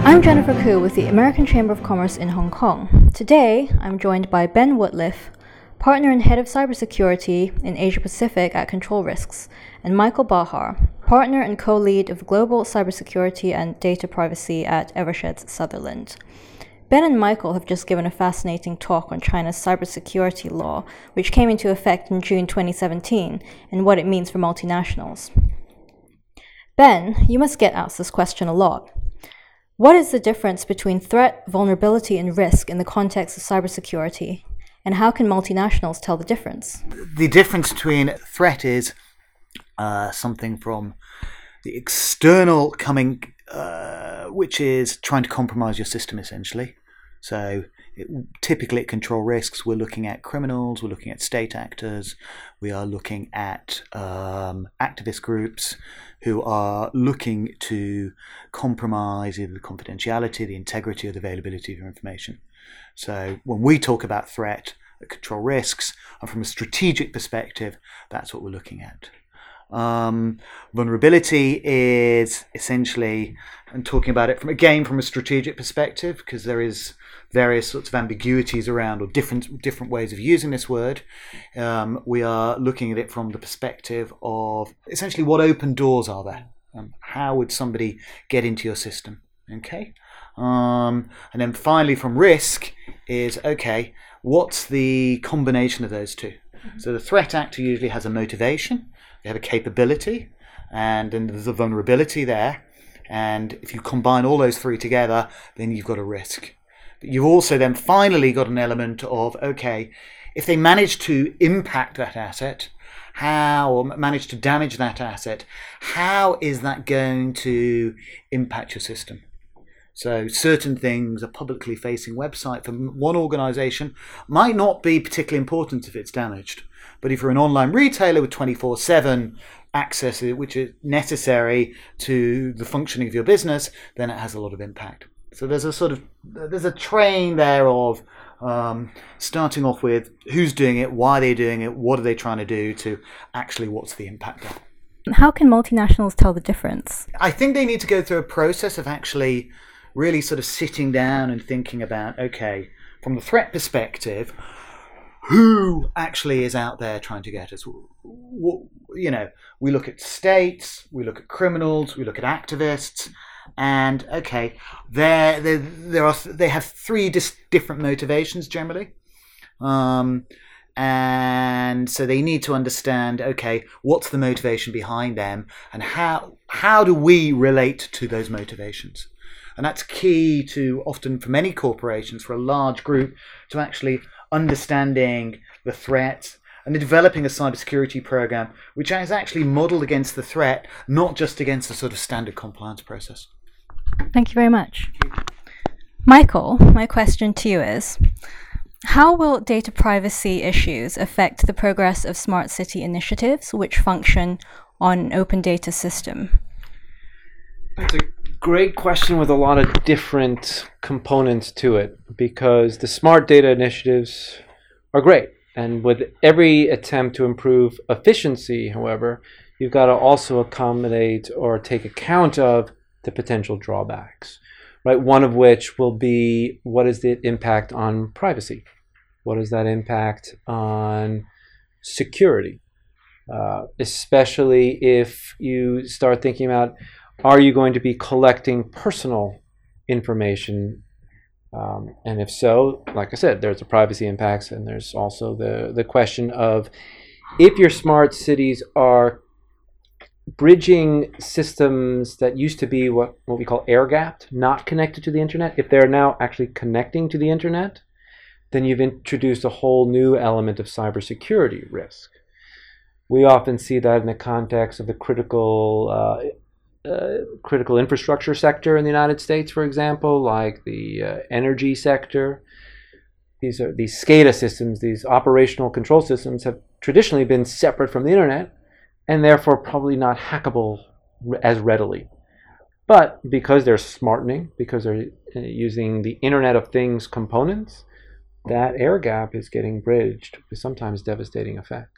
I'm Jennifer Koo with the American Chamber of Commerce in Hong Kong. Today, I'm joined by Ben Woodliff, Partner and Head of Cybersecurity in Asia Pacific at Control Risks, and Michael Bahar, Partner and Co-Lead of Global Cybersecurity and Data Privacy at Eversheds Sutherland. Ben and Michael have just given a fascinating talk on China's cybersecurity law, which came into effect in June 2017, and what it means for multinationals. Ben, you must get asked this question a lot. What is the difference between threat, vulnerability, and risk in the context of cybersecurity? And how can multinationals tell the difference? The difference between threat is something from the external coming, which is trying to compromise your system, essentially. So typically at Control Risks, we're looking at criminals, we're looking at state actors, we are looking at activist groups who are looking to compromise either the confidentiality, the integrity, or the availability of your information. So when we talk about threat at Control Risks, and from a strategic perspective, that's what we're looking at. Vulnerability is essentially, and talking about it from a strategic perspective, because there is various sorts of ambiguities around, or different ways of using this word. We are looking at it from the perspective of essentially what open doors are there. How would somebody get into your system? Okay. And then finally from risk is, okay, what's the combination of those two? So the threat actor usually has a motivation, they have a capability, and then there's a vulnerability there. And if you combine all those three together, then you've got a risk. But you've also then finally got an element of, okay, if they manage to impact that asset, or manage to damage that asset, how is that going to impact your system? So certain things, a publicly facing website for one organization might not be particularly important if it's damaged. But if you're an online retailer with 24/7 access, which is necessary to the functioning of your business, then it has a lot of impact. So there's a train there of starting off with who's doing it, why are they doing it, what are they trying to do, to actually what's the impact of it. How can multinationals tell the difference? I think they need to go through a process of actually really sort of sitting down and thinking about, okay, from the threat perspective, who actually is out there trying to get us? We look at states, we look at criminals, we look at activists, and okay, they have three different motivations generally, and so they need to understand, okay, what's the motivation behind them, and how do we relate to those motivations? And that's key to, often for many corporations, for a large group, to actually understanding the threat and developing a cybersecurity program which is actually modeled against the threat, not just against the sort of standard compliance process. Thank you very much. Michael, my question to you is, how will data privacy issues affect the progress of smart city initiatives which function on an open data system? That's a great question with a lot of different components to it, because the smart data initiatives are great. And with every attempt to improve efficiency, however, you've got to also accommodate or take account of the potential drawbacks, right? One of which will be, what is the impact on privacy? What is that impact on security? Especially if you start thinking about, are you going to be collecting personal information? And if so, like I said, there's the privacy impacts, and there's also the question of, if your smart cities are bridging systems that used to be what we call air-gapped, not connected to the internet, if they're now actually connecting to the internet, then you've introduced a whole new element of cybersecurity risk. We often see that in the context of the critical infrastructure sector in the United States, for example, like the energy sector. These SCADA systems, these operational control systems, have traditionally been separate from the internet, and therefore probably not hackable as readily. But because they're smartening, because they're using the Internet of Things components, that air gap is getting bridged with sometimes devastating effect.